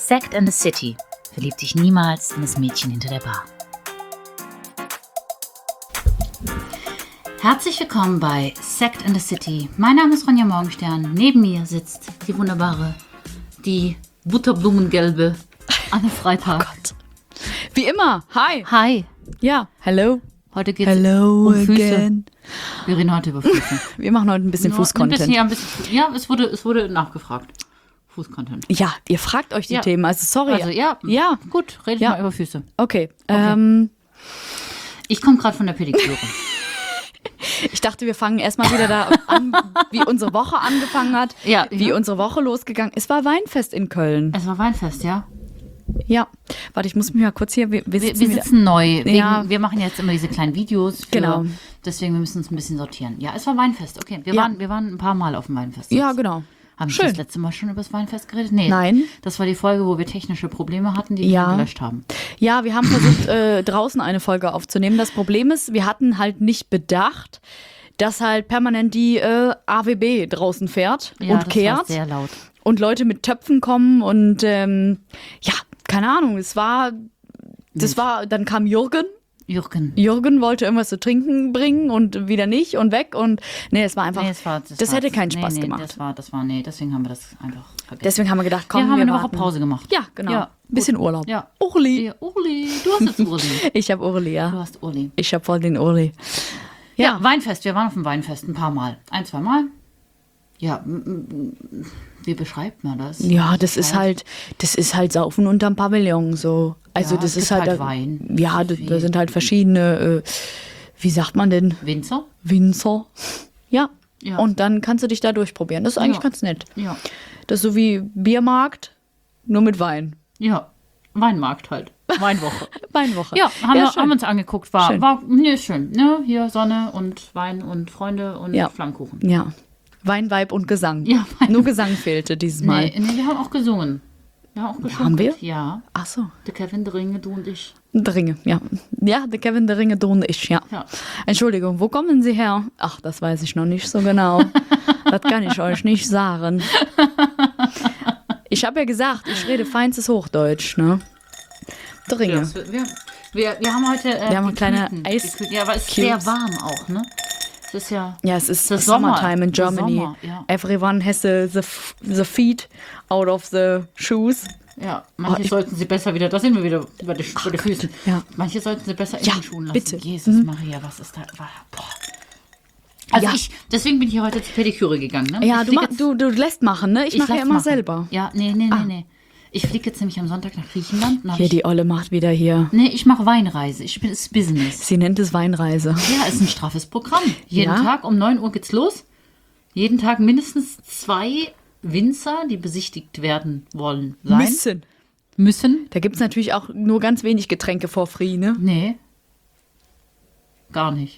Sect and the City. Verlieb dich niemals in das Mädchen hinter der Bar. Herzlich willkommen bei Sect and the City. Mein Name ist Ronja Morgenstern. Neben mir sitzt die wunderbare, die butterblumengelbe Anne Freitag. Oh Gott. Wie immer. Hi. Hi. Ja, hello. Heute geht es um Füße. Wir reden heute über Füße. Wir machen heute ein bisschen Fußcontent. Es wurde nachgefragt. Fußcontent. Ja, ihr fragt euch die Themen. Also sorry. Also ja, gut, redet mal über Füße. Okay. Ich komme gerade von der Pediküre. Ich dachte, wir fangen erstmal wieder da an, wie unsere Woche angefangen hat. Ja, wie unsere Woche losgegangen ist. Es war Weinfest in Köln. Es war Weinfest, ja. Ja. Warte, ich muss mich mal kurz hier. Wir sitzen neu. Wir machen jetzt immer diese kleinen Videos. Genau. Deswegen müssen wir uns ein bisschen sortieren. Ja, es war Weinfest. Okay, wir waren ein paar Mal auf dem Weinfest. Ja, genau. Haben wir das letzte Mal schon über das Weinfest geredet? Nee. Nein. Das war die Folge, wo wir technische Probleme hatten, die wir gelöscht haben. Ja, wir haben versucht, draußen eine Folge aufzunehmen. Das Problem ist, wir hatten halt nicht bedacht, dass halt permanent die AWB draußen fährt und kehrt. Das war sehr laut. Und Leute mit Töpfen kommen und keine Ahnung, dann kam Jürgen. Jürgen wollte irgendwas zu trinken bringen und wieder nicht und weg und es war einfach, das hätte keinen Spaß gemacht. Deswegen haben wir das einfach vergessen. Deswegen haben wir gedacht, komm, wir haben eine Woche Pause gemacht. Ja, genau. Ja, bisschen Urlaub. Ja. Urli. Ja, Urli. Du hast jetzt Urli. Ich habe Urli, ja. Du hast Urli. Ich habe voll den Urli. Ja, Weinfest. Wir waren auf dem Weinfest ein paar Mal. 1-2 Mal. Ja, wie beschreibt man das? Ja, das ist halt Saufen unterm Pavillon so. Also das ist halt Wein. Ja, da sind halt verschiedene, wie sagt man denn? Winzer. Ja. Und dann kannst du dich da durchprobieren. Das ist eigentlich ganz nett. Ja. Das ist so wie Biermarkt, nur mit Wein. Ja, Weinmarkt halt. Weinwoche. Weinwoche. Ja, haben wir uns angeguckt. War schön. Ne? Hier Sonne und Wein und Freunde und Flammkuchen. Ja. Wein, Weib und Gesang. Ja, nur Gesang fehlte dieses Mal. Nee, wir haben auch gesungen. Haben wir? Ja. Ach so. Der Kevin, der Ringe, du und ich. Der Ringe, ja. Ja, der Kevin, der Ringe, du und ich, ja. Entschuldigung, wo kommen Sie her? Ach, das weiß ich noch nicht so genau. Das kann ich euch nicht sagen. Ich habe ja gesagt, ich rede feinstes Hochdeutsch, ne? Der Ringe. Ja, wir haben heute wir haben eine kleine Eis. Ja, aber es ist sehr warm auch, ne? Es ist the summertime in Germany. Sommer, ja. Everyone has the feet out of the shoes. Ja, manche sollten sie besser wieder, da sind wir wieder bei den Füßen. Ja. Manche sollten sie besser in den Schuhen lassen. Bitte. Jesus Maria, was ist da? Boah. Also deswegen bin ich hier heute zur Pediküre gegangen. Ne? Ja, du lässt machen, ne? Ich mache ja immer selber. Ja, nee. Ich fliege jetzt nämlich am Sonntag nach Griechenland. Hier, die Olle macht wieder hier. Nee, ich mache Weinreise. Es ist Business. Sie nennt es Weinreise. Ja, ist ein straffes Programm. Jeden Tag um 9 Uhr geht's los. Jeden Tag mindestens 2 Winzer, die besichtigt werden wollen. Müssen. Da gibt es natürlich auch nur ganz wenig Getränke for free, ne? Nee. Gar nicht.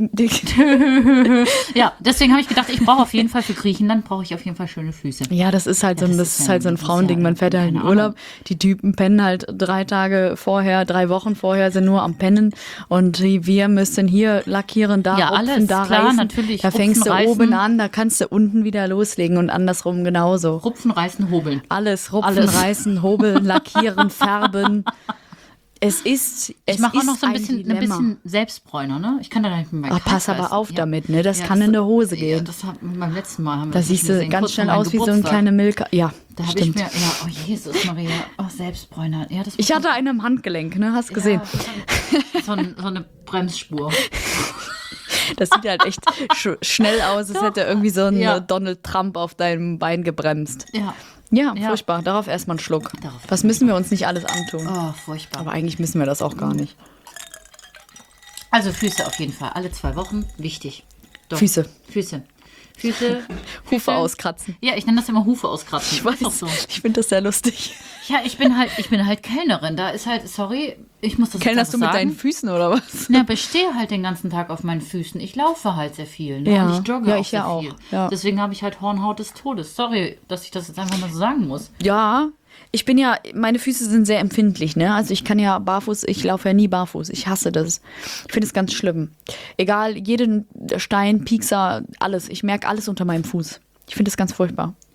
Ja, deswegen habe ich gedacht, ich brauche auf jeden Fall für Griechenland schöne Füße. Ja, das ist halt so ein Frauending. Man fährt halt in Urlaub. Die Typen pennen halt 3 Tage vorher, 3 Wochen vorher, sind nur am Pennen. Und wir müssen hier lackieren, da rupfen, alles, da klar, reißen. Natürlich. Da fängst du oben an, da kannst du unten wieder loslegen und andersrum genauso. Rupfen, reißen, hobeln. Alles, reißen, hobeln, lackieren, färben. Ich mache auch noch so ein bisschen Selbstbräuner, ne? Ich kann da nicht mit meinem pass aber auf damit, ne? Das kann in der Hose gehen. Ja, das beim letzten Mal haben wir da siehst du ganz schnell aus wie so ein kleiner Milka. Ja, da habe ich mir, oh Jesus Maria, Selbstbräuner. Ja, ich hatte einen am Handgelenk, ne? Hast gesehen? So eine Bremsspur. Das sieht halt echt schnell aus, als hätte irgendwie so ein Donald Trump auf deinem Bein gebremst. Ja, furchtbar. Darauf erstmal einen Schluck. Was müssen wir uns nicht alles antun? Oh, furchtbar. Aber eigentlich müssen wir das auch gar nicht. Also Füße auf jeden Fall. Alle 2 Wochen. Wichtig. Doch. Füße. Hufe auskratzen. Ja, ich nenne das immer Hufe auskratzen. Ich weiß. So. Ich finde das sehr lustig. Ja, ich bin halt Kellnerin. Da ist halt, sorry, ich muss das Kellnerst du mit deinen Füßen oder was? Ja, aber ich stehe halt den ganzen Tag auf meinen Füßen. Ich laufe halt sehr viel. Ne? Ja. Und ich jogge auch sehr viel. Ja. Deswegen habe ich halt Hornhaut des Todes. Sorry, dass ich das jetzt einfach mal so sagen muss. Ja, meine Füße sind sehr empfindlich, ne? Also ich laufe ja nie barfuß. Ich hasse das. Ich finde es ganz schlimm. Egal, jeden Stein, Piekser, alles. Ich merke alles unter meinem Fuß. Ich finde es ganz furchtbar.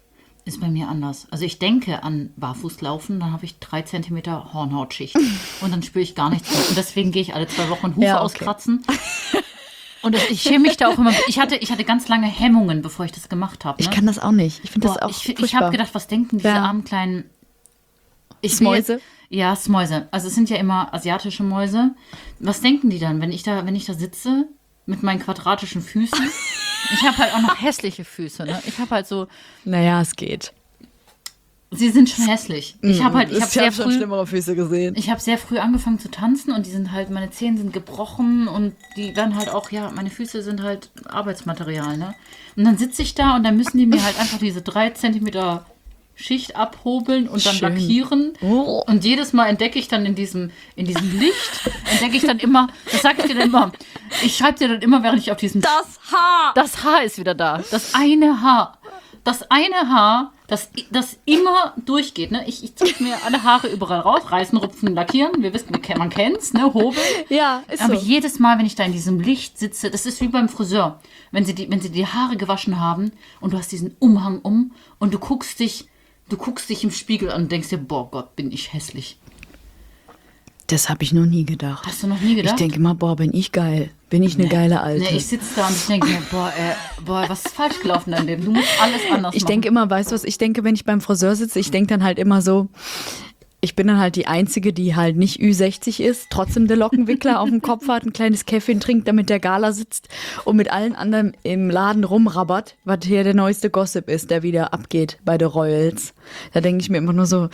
Ist bei mir anders. Also ich denke an Barfußlaufen, dann habe ich 3 Zentimeter Hornhautschicht und dann spüre ich gar nichts mehr. Und deswegen gehe ich alle 2 Wochen Hufe auskratzen. Und ich schäme mich da auch immer. Ich hatte ganz lange Hemmungen, bevor ich das gemacht habe. Ne? Ich kann das auch nicht. Ich finde das auch Ich habe gedacht, was denken diese armen kleinen... Mäuse? Ja, Mäuse. Also es sind ja immer asiatische Mäuse. Was denken die dann, wenn ich da sitze mit meinen quadratischen Füßen? Ich habe halt auch noch hässliche Füße, ne? Ich habe halt so... Naja, es geht. Sie sind schon hässlich. Ich habe schon schlimmere Füße gesehen. Ich habe sehr früh angefangen zu tanzen und meine Zehen sind gebrochen und die werden halt auch, meine Füße sind halt Arbeitsmaterial, ne? Und dann sitze ich da und dann müssen die mir halt einfach diese 3 Zentimeter Schicht abhobeln und dann lackieren. Oh. Und jedes Mal entdecke ich dann in diesem Licht, entdecke ich dann immer, das sage ich dir dann immer, ich schreibe dir dann immer, während ich auf diesem... Das Haar ist wieder da. Das eine Haar, das immer durchgeht. Ne? Ich ziehe mir alle Haare überall raus, reißen, rupfen, lackieren. Wir wissen, man kennt's, ne? Hobel. Ja, ist Aber so. jedes Mal, wenn ich da in diesem Licht sitze, das ist wie beim Friseur. Wenn sie die Haare gewaschen haben und du hast diesen Umhang um und du guckst dich im Spiegel an und denkst dir, boah Gott, bin ich hässlich. Das habe ich noch nie gedacht. Hast du noch nie gedacht? Ich denke immer, boah, bin ich geil. Bin ich eine geile Alte. Nee, ich sitze da und ich denke mir, boah, was ist falsch gelaufen in deinem Leben? Du musst alles anders machen. Ich denke immer, weißt du was, ich denke, wenn ich beim Friseur sitze, ich denke dann halt immer so, ich bin dann halt die Einzige, die halt nicht Ü60 ist, trotzdem der Lockenwickler auf dem Kopf hat, ein kleines Käffchen trinkt, damit der Gala sitzt und mit allen anderen im Laden rumrabbert, was hier der neueste Gossip ist, der wieder abgeht bei den Royals. Da denke ich mir immer nur so,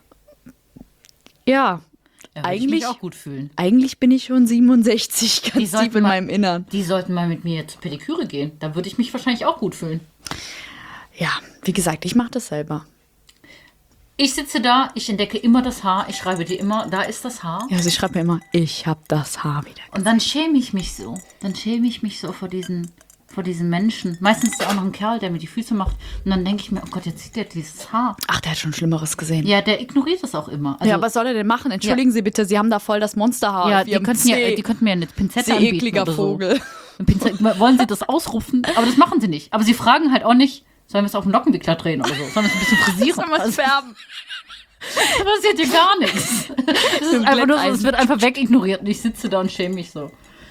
ja, eigentlich mich auch gut fühlen. Eigentlich bin ich schon 67, ganz tief in meinem Innern. Die sollten mal mit mir zur Pediküre gehen. Da würde ich mich wahrscheinlich auch gut fühlen. Ja, wie gesagt, ich mache das selber. Ich sitze da, ich entdecke immer das Haar. Ich schreibe dir immer, da ist das Haar. Ja, also ich schreibe mir immer, ich habe das Haar wieder. Und dann schäme ich mich so. Vor diesen Menschen. Meistens ist ja auch noch ein Kerl, der mir die Füße macht. Und dann denke ich mir, oh Gott, jetzt sieht der dieses Haar. Ach, der hat schon Schlimmeres gesehen. Ja, der ignoriert das auch immer. Also, ja, was soll er denn machen? Entschuldigen Sie bitte, Sie haben da voll das Monsterhaar. Ja, die könnten mir eine Pinzette anbieten ekliger oder Vogel. So. Wollen Sie das ausrufen? Aber das machen sie nicht. Aber sie fragen halt auch nicht, sollen wir es auf den Lockenwickler drehen oder so? Sollen wir es ein bisschen frisieren? Sollen wir es färben? Da passiert hier gar nichts. Es ist einfach nur so, es wird einfach wegignoriert und ich sitze da und schäme mich so.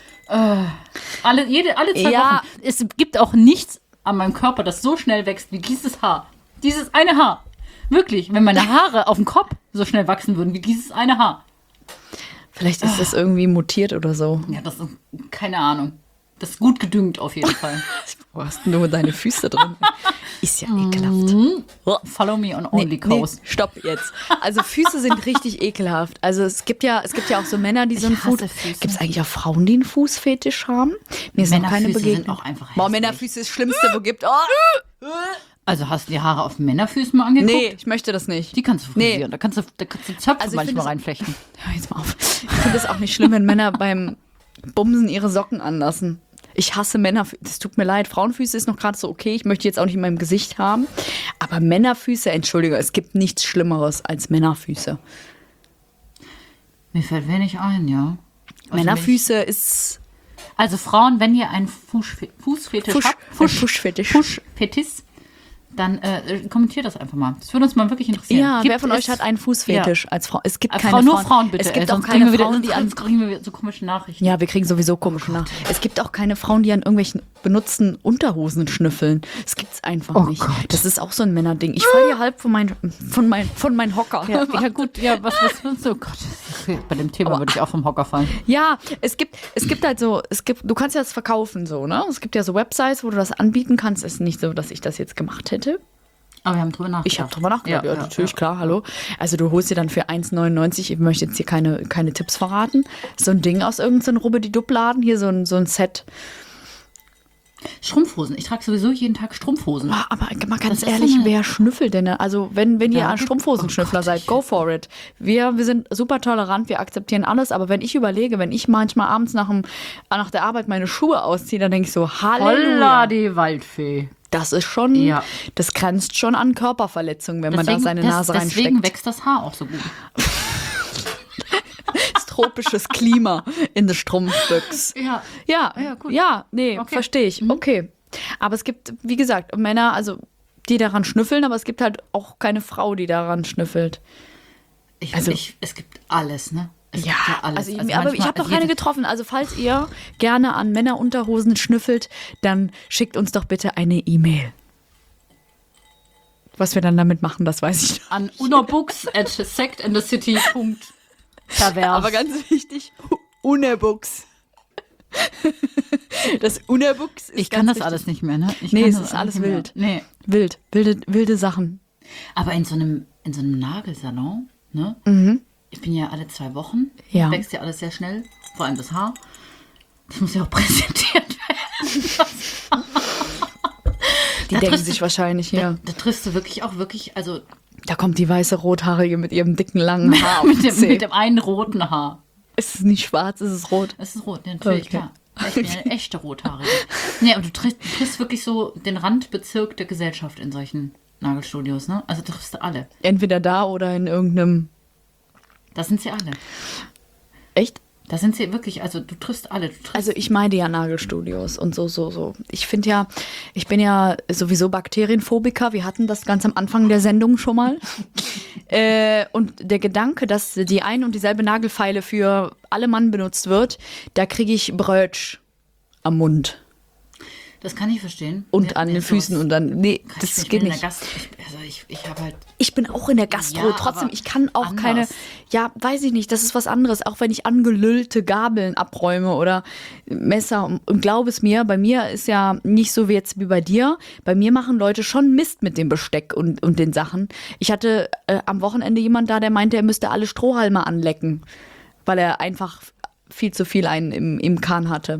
Alle 2 Wochen. Es gibt auch nichts an meinem Körper, das so schnell wächst wie dieses Haar. Dieses eine Haar. Wirklich, wenn meine Haare auf dem Kopf so schnell wachsen würden wie dieses eine Haar. Vielleicht ist das irgendwie mutiert oder so. Ja, das ist keine Ahnung. Das ist gut gedüngt auf jeden Fall. Wo hast du nur deine Füße drin? Ist ja ekelhaft. Follow me on OnlyCos. Nee, stopp jetzt. Also Füße sind richtig ekelhaft. Also es gibt ja auch so Männer, die so einen Fuß... Gibt es eigentlich auch Frauen, die einen Fußfetisch haben? Mir ist noch keine begegnet. Sind auch einfach hässlich. Boah, Männerfüße ist das Schlimmste, wo gibt. Oh. Also hast du die Haare auf Männerfüßen mal angeguckt? Nee, ich möchte das nicht. Die kannst du frisieren. Nee. Da kannst du Zöpfe manchmal reinflechten. Hör jetzt mal auf. Ich finde es auch nicht schlimm, wenn Männer beim Bumsen ihre Socken anlassen. Ich hasse Männerfüße. Das tut mir leid. Frauenfüße ist noch gerade so okay. Ich möchte die jetzt auch nicht in meinem Gesicht haben. Aber Männerfüße, Entschuldige, es gibt nichts Schlimmeres als Männerfüße. Mir fällt wenig ein, ja. Also Männerfüße ist... Also Frauen, wenn ihr einen Fußfetisch habt, Fußfetisch, dann kommentiert das einfach mal. Das würde uns mal wirklich interessieren. Ja, wer von euch hat einen Fußfetisch als Frau? Es gibt keine Frauen. Nur Frauen, bitte. Es gibt auch keine Frauen, die an... kriegen wir so komische Nachrichten. Ja, wir kriegen sowieso komische Nachrichten. Es gibt auch keine Frauen, die an irgendwelchen benutzten Unterhosen schnüffeln. Das gibt's einfach nicht. Gott. Das ist auch so ein Männerding. Ich falle hier halb von meinem Hocker. Ja, gut. Ja, was so? Gott, bei dem Thema würde ich auch vom Hocker fallen. Ja, es gibt halt so, du kannst ja das verkaufen so, ne? Es gibt ja so Websites, wo du das anbieten kannst. Es ist nicht so, dass ich das jetzt gemacht hätte. Aber wir haben drüber nachgedacht. Ich habe drüber nachgedacht, ja, natürlich, klar, hallo. Also du holst dir dann für 1,99, ich möchte jetzt hier keine Tipps verraten, so ein Ding aus irgendeinem Rubbidi-Dub-Laden, hier so ein Set. Strumpfhosen. Ich trage sowieso jeden Tag Strumpfhosen. Aber mal ganz ehrlich, wer schnüffelt denn? Also wenn ihr ein Strumpfhosenschnüffler seid, go for it. Wir sind super tolerant, wir akzeptieren alles, aber wenn ich überlege, wenn ich manchmal abends nach der Arbeit meine Schuhe ausziehe, dann denke ich so, Halleluja. Holla, die Waldfee. Das ist schon, das grenzt schon an Körperverletzung, wenn man da seine Nase reinsteckt. Deswegen wächst das Haar auch so gut. Tropisches Klima in der Strumpfbüchs. Ja, gut. Ja, nee, okay. Verstehe ich. Okay. Aber es gibt, wie gesagt, Männer, also die daran schnüffeln, aber es gibt halt auch keine Frau, die daran schnüffelt. Es gibt alles, ne? Es gibt ja alles. Aber ich habe noch keine getroffen. Also falls ihr gerne an Männerunterhosen schnüffelt, dann schickt uns doch bitte eine E-Mail. Was wir dann damit machen, das weiß ich nicht. An unerbooks@sectandthecity.pervers. Aber ganz wichtig, Unerbooks. Das Unerbooks ist ich kann das wichtig. Alles nicht mehr, ne? Es ist alles wild. Nee. Wilde Sachen. Aber in so einem Nagelsalon, ne? Mhm. Ich bin ja alle 2 Wochen. Ja. Wächst ja alles sehr schnell. Vor allem das Haar. Das muss ja auch präsentiert werden. Die denken sich wahrscheinlich, ja. Da triffst du wirklich, also... Da kommt die weiße Rothaarige mit ihrem dicken, langen Haar. mit dem einen roten Haar. Ist es nicht schwarz, ist es rot? Es ist rot, natürlich, klar. Ich bin eine echte Rothaarige. Nee, aber du triffst wirklich so den Randbezirk der Gesellschaft in solchen Nagelstudios, ne? Also triffst du alle. Entweder da oder in irgendeinem... Da sind sie alle. Echt? Da sind sie wirklich, also du triffst alle. Also ich meine ja Nagelstudios und so. Ich bin ja sowieso Bakterienphobiker. Wir hatten das ganz am Anfang der Sendung schon mal. Und der Gedanke, dass die ein und dieselbe Nagelfeile für alle Mann benutzt wird, da kriege ich Brötsch am Mund. Das kann ich verstehen. Und an den Füßen und dann, das geht nicht. Ich bin auch in der Gastro, trotzdem, ich kann auch anders. Weiß ich nicht, das ist was anderes. Auch wenn ich angelüllte Gabeln abräume oder Messer. Und glaub es mir, bei mir ist ja nicht so wie jetzt wie bei dir. Bei mir machen Leute schon Mist mit dem Besteck und den Sachen. Ich hatte am Wochenende jemand da, der meinte, er müsste alle Strohhalme anlecken, weil er einfach viel zu viel einen im Kahn hatte.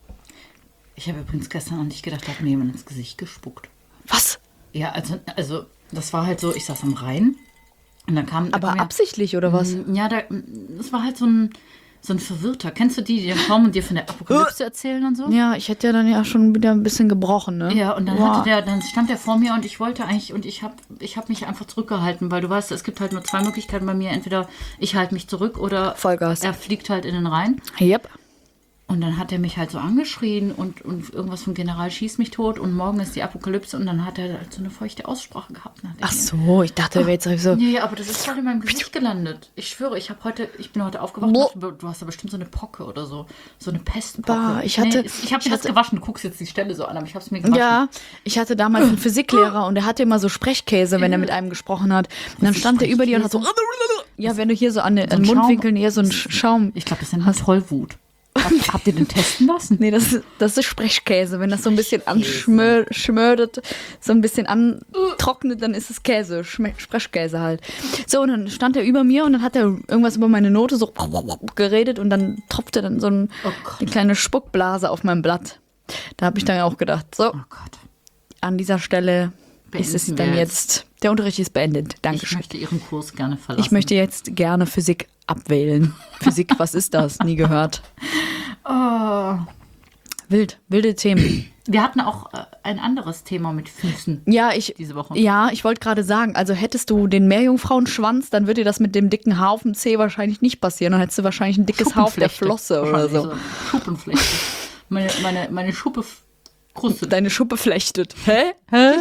Ich habe übrigens gestern an dich gedacht, da hat mir jemand ins Gesicht gespuckt. Was? Ja, also das war halt so, ich saß am Rhein und dann kam... Aber absichtlich oder was? Ja, das war halt so ein Verwirrter. Kennst du die dann kommen und dir von der Apokalypse erzählen und so? Ja, ich hätte ja dann ja schon wieder ein bisschen gebrochen, ne? Ja, und dann dann stand der vor mir und ich wollte eigentlich, und ich hab mich einfach zurückgehalten, weil du weißt, es gibt halt nur 2 Möglichkeiten bei mir. Entweder ich halte mich zurück oder Vollgas. Er fliegt halt in den Rhein. Yep. Und dann hat er mich halt so angeschrien und irgendwas vom General schießt mich tot und morgen ist die Apokalypse und dann hat er halt so eine feuchte Aussprache gehabt. Ach so, ich dachte, er wäre jetzt so... Nee, aber das ist halt in meinem Gesicht gelandet. Ich schwöre, ich bin heute aufgewacht und dachte, du hast da bestimmt so eine Pocke oder so. So eine Pestpocke. Ich habe mir das gewaschen, du guckst jetzt die Stelle so an, aber ich habe es mir gewaschen. Ja, ich hatte damals einen Physiklehrer und der hatte immer so Sprechkäse, wenn er mit einem gesprochen hat. Und dann stand er über dir und hat so... Ja, wenn du hier so an den Mundwinkeln eher so einen Schaum... Ich glaube, das ist eine Tollwut. Habt ihr den testen lassen? Nee, das ist Sprechkäse. Wenn das so ein bisschen anschmördert, so ein bisschen antrocknet, dann ist es Käse, Sprechkäse halt. So, und dann stand er über mir und dann hat er irgendwas über meine Note so geredet und dann tropfte dann so eine kleine Spuckblase auf meinem Blatt. Da habe ich dann auch gedacht, so, an dieser Stelle ist es dann jetzt, der Unterricht ist beendet. Dankeschön. Ich möchte Ihren Kurs gerne verlassen. Ich möchte jetzt gerne Physik abwählen. Physik, was ist das? Nie gehört. Oh. Wilde Themen. Wir hatten auch ein anderes Thema mit Füßen diese Woche. Ja, ich wollte gerade sagen, also hättest du den Meerjungfrauenschwanz, dann würde dir das mit dem dicken Haar auf dem Zeh wahrscheinlich nicht passieren. Dann hättest du wahrscheinlich ein dickes Haar auf der Flosse oder so. Schuppenflechte. Meine Schuppe krustet. Deine Schuppe flechtet. Hä?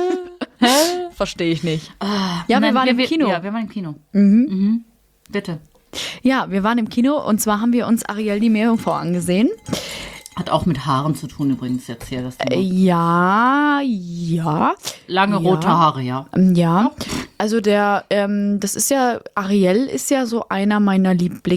Verstehe ich nicht. Wir waren im Kino. Ja, wir waren im Kino. Mhm. Bitte. Ja, wir waren im Kino und zwar haben wir uns Ariel die Meerjungfrau angesehen. Hat auch mit Haaren zu tun übrigens jetzt hier. Das Thema. Ja. Lange rote Haare, ja. Ja, also das ist ja, Ariel ist ja so einer meiner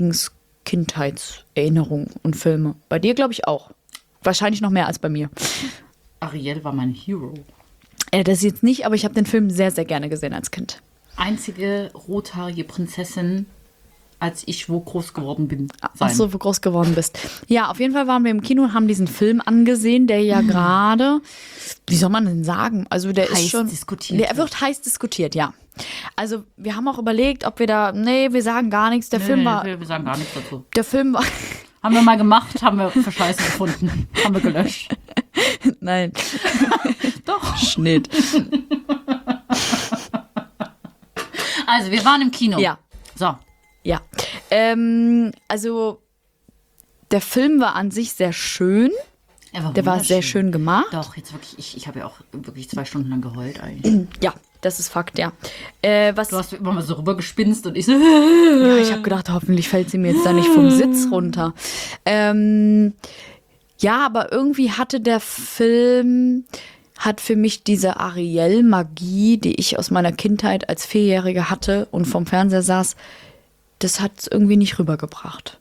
Lieblings-Kindheitserinnerungen und Filme. Bei dir glaube ich auch. Wahrscheinlich noch mehr als bei mir. Ariel war mein Hero. Das jetzt nicht, aber ich habe den Film sehr, sehr gerne gesehen als Kind. Einzige rothaarige Prinzessin, als ich wo groß geworden bin. Ach so, wo groß geworden bist. Ja, auf jeden Fall waren wir im Kino und haben diesen Film angesehen, der ja gerade, wie soll man denn sagen? Also der heiß ist schon diskutiert. Der wird heiß diskutiert, ja. Also wir haben auch überlegt, ob wir wir sagen gar nichts. Wir sagen gar nichts dazu. Der Film war... Haben wir mal gemacht, haben wir für Scheiße gefunden. Haben wir gelöscht. Nein. Doch. Schnitt. Also, wir waren im Kino. Ja. So. Ja. Also, der Film war an sich sehr schön. Der war sehr schön gemacht. Doch, jetzt wirklich, ich habe ja auch wirklich 2 Stunden lang geheult eigentlich. Ja, das ist Fakt, ja. Du hast immer mal so rübergespinst und ich so. Ja, ich habe gedacht, hoffentlich fällt sie mir jetzt da nicht vom Sitz runter. Ja, aber irgendwie hatte der Film, hat für mich diese Ariel-Magie, die ich aus meiner Kindheit als 4-Jährige hatte und vom Fernseher saß, das hat es irgendwie nicht rübergebracht.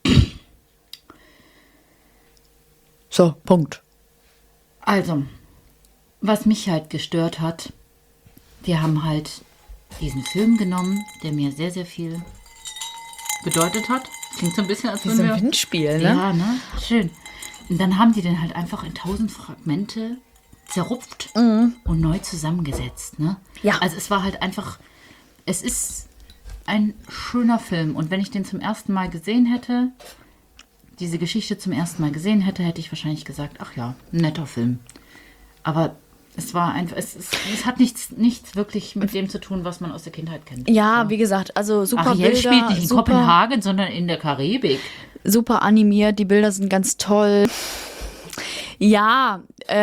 So, Punkt. Also, was mich halt gestört hat, wir haben halt diesen Film genommen, der mir sehr, sehr viel bedeutet hat. Klingt so ein bisschen, als wenn wir... Wie so ein Windspiel, ne? Ja, ne? Schön. Und dann haben die den halt einfach in 1000 Fragmente zerrupft und neu zusammengesetzt, ne? Ja. Also es war halt einfach, es ist ein schöner Film. Und wenn ich den zum ersten Mal gesehen hätte, diese Geschichte zum ersten Mal gesehen hätte, hätte ich wahrscheinlich gesagt, ach ja, ein netter Film. Aber es war einfach, es hat nichts wirklich mit dem zu tun, was man aus der Kindheit kennt. Ja, wie gesagt, also super Ariel Bilder. Spielt nicht in Kopenhagen, sondern in der Karibik. Super animiert, die Bilder sind ganz toll. Ja,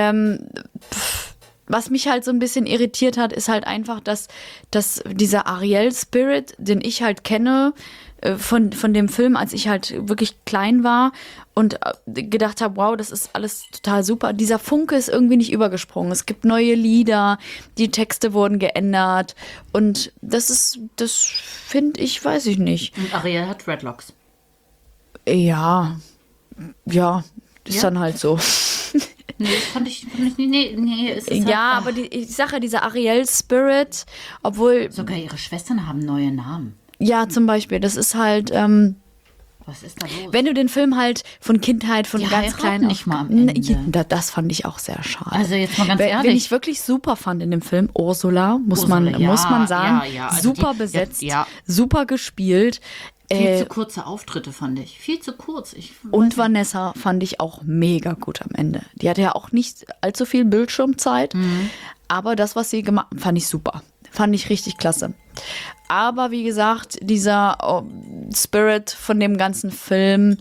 was mich halt so ein bisschen irritiert hat, ist halt einfach, dass dieser Ariel-Spirit, den ich halt kenne, von dem Film, als ich halt wirklich klein war und gedacht habe, wow, das ist alles total super. Dieser Funke ist irgendwie nicht übergesprungen. Es gibt neue Lieder, die Texte wurden geändert und das finde ich, weiß ich nicht. Und Ariel hat Dreadlocks. Ja, ist dann halt so. Nee, das fand ich nicht. Nee, es ist ja, halt, aber ich sage ja, dieser Ariel-Spirit, obwohl... Sogar ihre Schwestern haben neue Namen. Ja, zum Beispiel, das ist halt... Was ist da los? Wenn du den Film halt von Kindheit, von die ganz klein nicht mal am Ende. Das fand ich auch sehr schade. Also jetzt mal ganz ehrlich. Wen ich wirklich super fand in dem Film, Ursula, muss man sagen, ja. Also super besetzt, super gespielt. Viel zu kurze Auftritte fand ich. Viel zu kurz. Und Vanessa fand ich auch mega gut am Ende. Die hatte ja auch nicht allzu viel Bildschirmzeit, aber das, was sie gemacht hat, fand ich super. Fand ich richtig klasse. Aber wie gesagt, dieser Spirit von dem ganzen Film,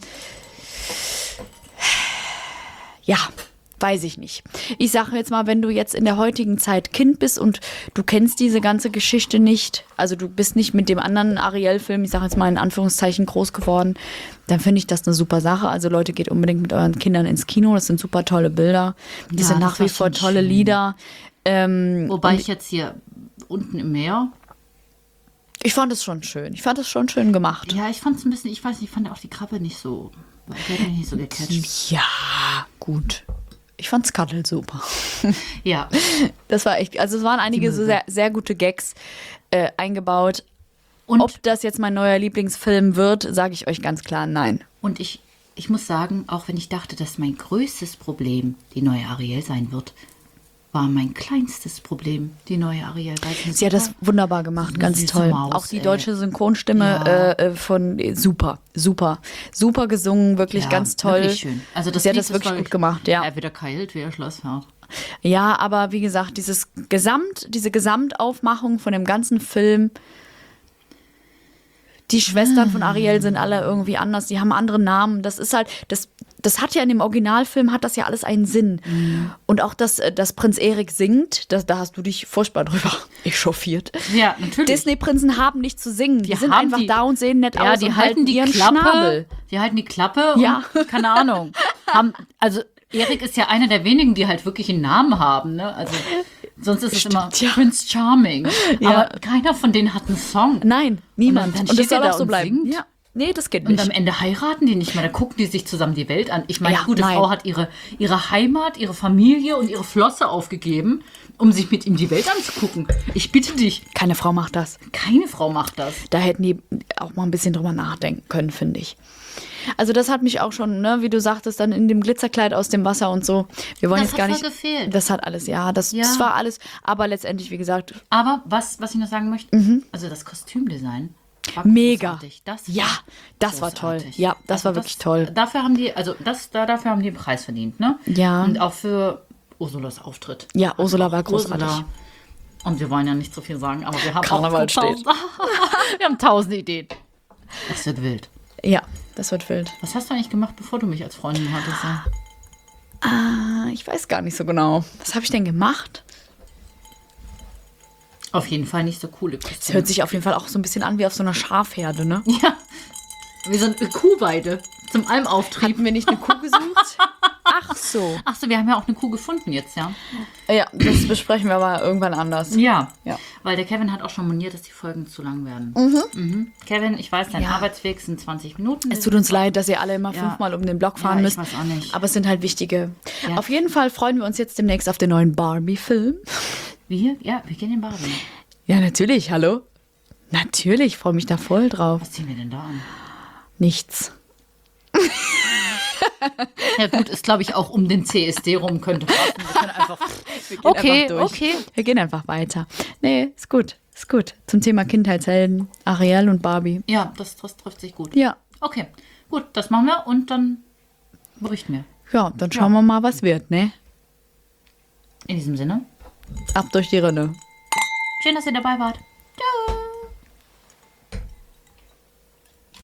ja, weiß ich nicht. Ich sage jetzt mal, wenn du jetzt in der heutigen Zeit Kind bist und du kennst diese ganze Geschichte nicht, also du bist nicht mit dem anderen Ariel-Film, ich sage jetzt mal in Anführungszeichen, groß geworden, dann finde ich das eine super Sache. Also Leute, geht unbedingt mit euren Kindern ins Kino, das sind super tolle Bilder. Die sind nach wie vor tolle Lieder. Wobei ich jetzt hier unten im Meer... Ich fand es schon schön. Ich fand es schon schön gemacht. Ja, ich fand es ein bisschen, ich weiß nicht, ich fand auch die Krabbe nicht so, die hat mich nicht so gecatcht. Ja, gut. Ich fand Scuttle super. Ja. Das war echt, also es waren einige so sehr, sehr gute Gags eingebaut. Und ob das jetzt mein neuer Lieblingsfilm wird, sage ich euch ganz klar nein. Und ich muss sagen, auch wenn ich dachte, dass mein größtes Problem die neue Ariel sein wird, war mein kleinstes Problem, die neue Ariel. Sie hat das wunderbar gemacht, ganz toll. Maus, auch die deutsche Synchronstimme von super gesungen, wirklich ganz toll. Wirklich schön. Also sie hat das wirklich gut gemacht, ja. Er wieder keilt, wie er Schlossherr. Ja, aber wie gesagt, diese Gesamtaufmachung von dem ganzen Film, die Schwestern von Ariel sind alle irgendwie anders, die haben andere Namen. Das ist halt, das hat ja in dem Originalfilm, hat das ja alles einen Sinn. Und auch, dass Prinz Erik singt, da hast du dich furchtbar drüber echauffiert. Ja, natürlich. Disney-Prinzen haben nicht zu singen. Die sind einfach da und sehen nett aus. Die halten die Klappe. Die halten die Klappe und, keine Ahnung. Also Erik ist ja einer der wenigen, die halt wirklich einen Namen haben, ne? Also sonst ist es immer Prince Charming. Ja. Aber keiner von denen hat einen Song. Nein, niemand. Und das soll auch so bleiben. Ja. Nee, das geht nicht. Und am Ende heiraten die nicht mehr. Da gucken die sich zusammen die Welt an. Ich meine, die gute Frau hat ihre Heimat, ihre Familie und ihre Flosse aufgegeben, um sich mit ihm die Welt anzugucken. Ich bitte dich. Keine Frau macht das. Keine Frau macht das. Da hätten die auch mal ein bisschen drüber nachdenken können, finde ich. Also das hat mich auch schon, ne, wie du sagtest, dann in dem Glitzerkleid aus dem Wasser und so. Wir wollen jetzt gar nicht. Das hat gefehlt. Das hat alles, das war alles. Aber letztendlich, wie gesagt. Aber was ich noch sagen möchte, also das Kostümdesign. Mega. Das war toll. Ja, das war wirklich toll. Dafür haben die, dafür haben die einen Preis verdient, ne? Ja. Und auch für Ursulas Auftritt. Ja, Ursula war großartig. Ursula. Und wir wollen ja nicht so viel sagen, aber wir haben Karneval auch wir haben 1000 Ideen. Das wird wild. Ja, das wird wild. Was hast du eigentlich gemacht, bevor du mich als Freundin hattest? Ich weiß gar nicht so genau. Was habe ich denn gemacht? Auf jeden Fall nicht so coole Kostüme. Es hört sich auf jeden Fall auch so ein bisschen an wie auf so einer Schafherde, ne? Ja, wie so eine Kuhweide zum Almauftrieb. Hatten wir nicht eine Kuh gesucht? Ach so, wir haben ja auch eine Kuh gefunden jetzt, ja. Ja, das besprechen wir aber irgendwann anders. Ja, weil der Kevin hat auch schon moniert, dass die Folgen zu lang werden. Kevin, ich weiß, dein Arbeitsweg sind 20 Minuten. Es tut uns leid, dass ihr alle immer 5-mal um den Block fahren müsst. Ich weiß auch nicht. Aber es sind halt wichtige. Ja. Auf jeden Fall freuen wir uns jetzt demnächst auf den neuen Barbie-Film. Wir? Ja, wir gehen in Barbie. Ja, natürlich, hallo. Natürlich, freue mich da voll drauf. Was ziehen wir denn da an? Nichts. Ja gut, ist glaube ich auch um den CSD rum könnte passen. Wir können einfach, okay. Wir gehen einfach weiter. Nee, ist gut. Zum Thema Kindheitshelden, Ariel und Barbie. Ja, das trifft sich gut. Ja. Okay, gut, das machen wir und dann berichten wir. Ja, dann schauen wir mal, was wird, ne? In diesem Sinne. Ab durch die Rinne. Schön, dass ihr dabei wart.